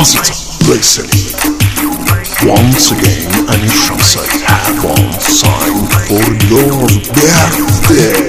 Positive listening. Once again, I need some say have one sign for your birthday.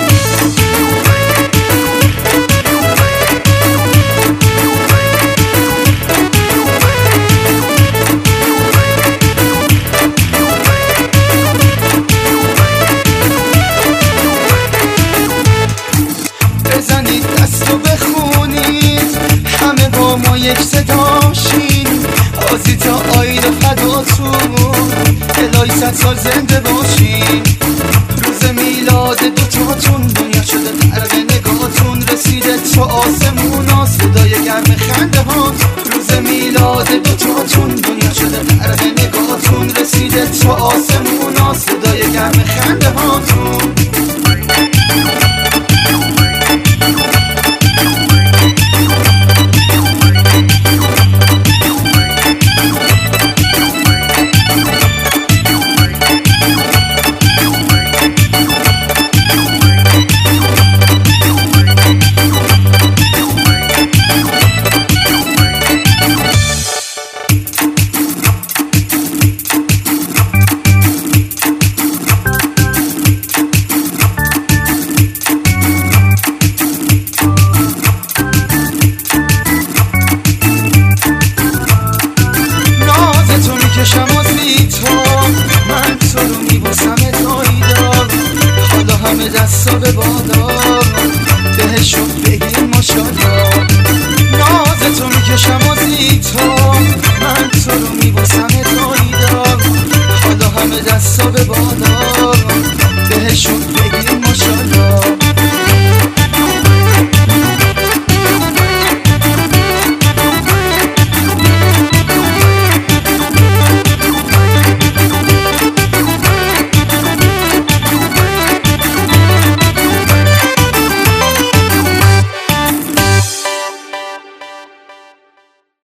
بزنید دستو بخونید همه با ما یک صداشین آزی تا آید و فداتون الهی 100 سال زنده باشین روز میلاد دوتاتون دنیا شده غرق نگاهتون رسیده تا آسمونا صدای گرم خنده هات روز میلاد دوتاتون دنیا شده غرق نگاهتون رسیده تا آسمونا صدای گرم خنده هاتون کشم آزی تو من تو رو میبوسم تایدا حالا همه دستا به باد